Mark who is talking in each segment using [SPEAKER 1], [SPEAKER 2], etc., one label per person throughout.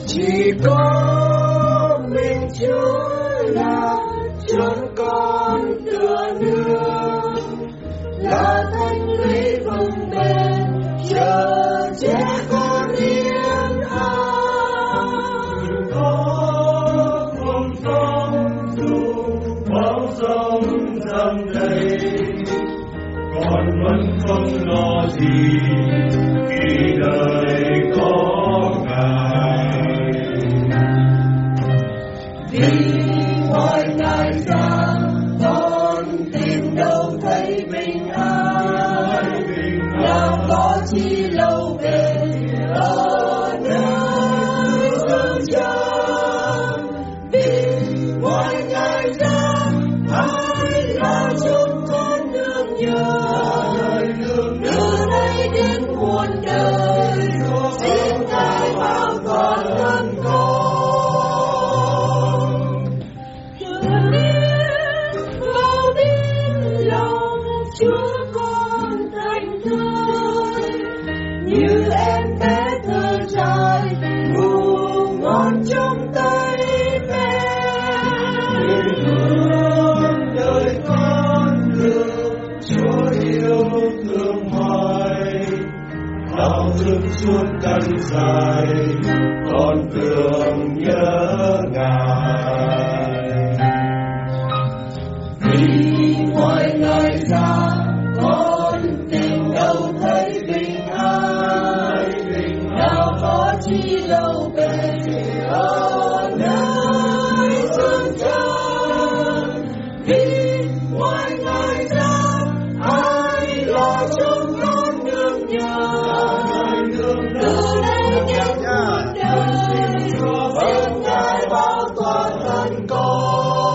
[SPEAKER 1] Chỉ có mình Chúa là chốn con tựa nương, là thanh lũy vững bền chờ che con yên an.
[SPEAKER 2] Có cuồng phong dù bão giông dâng đầy, con vẫn không lo gì khi đời có Ngài.
[SPEAKER 1] Vì ngoài Ngài ra con tìm đâu thấy bình an, nào có chi lâu bền ở nơi dương trần. Vì ngoài Ngài ra ai là chúng con nương nhờ, từ nay đến muôn đời xin Ngài bảo toàn thân con. Chúa con thành thơi như em bé thơ trai ngủ ngon trong tay mẹ.
[SPEAKER 2] Hương đời con thương Chúa yêu thương hoài, đau thương suốt căn dài con tưởng nhớ Ngài.
[SPEAKER 1] Vì ngoài Ngài ra con tìm đâu thấy bình an, nào có chi lâu bền ở nơi dương trần. Vì ngoài Ngài ra ai là chúng con nương nhờ, từ đây đến muôn đời xin Ngài bảo toàn thân con.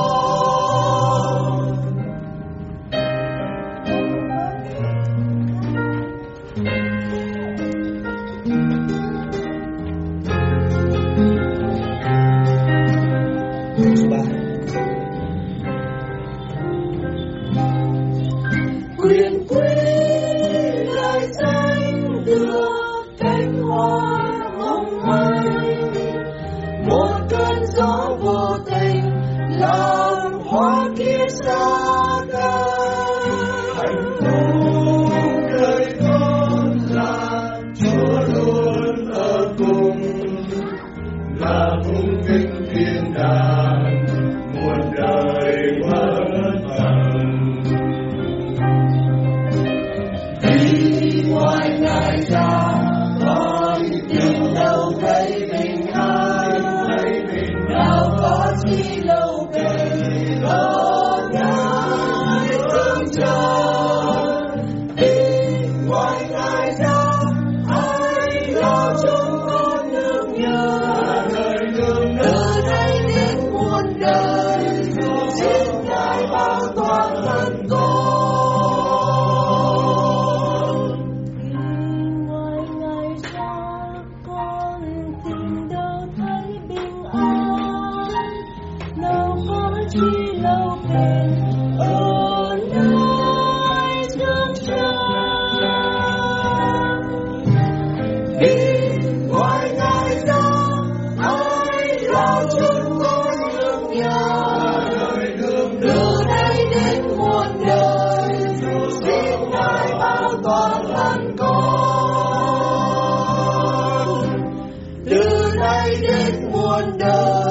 [SPEAKER 1] Quyền quý lời danh đưa cánh hoa hồng mây, một cơn gió vô tình làm hoa kia xa cách.
[SPEAKER 2] Hạnh phúc đời con là Chúa luôn ở cùng, là cung kính thiên đàng muôn đời vẫn tầng.
[SPEAKER 1] Vì ngoài Ngài ra con tìm đâu thấy bình an, nào có chi lâu bền ở nơi dương trần. Vì ngoài Ngài ra ai là chúng con nương nhờ, từ nay đến muôn đời xin Ngài bảo toàn thân con.
[SPEAKER 3] Ngoài Ngài ra con tìm đâu thấy bình an, nào có chi lâu bền ở nơi dương trần.
[SPEAKER 1] Vì ngoài Ngài ra ai là chúng con nương nhờ, từ đây đến muôn đời xin Ngài bảo toàn thân con. Từ nay đến muôn đời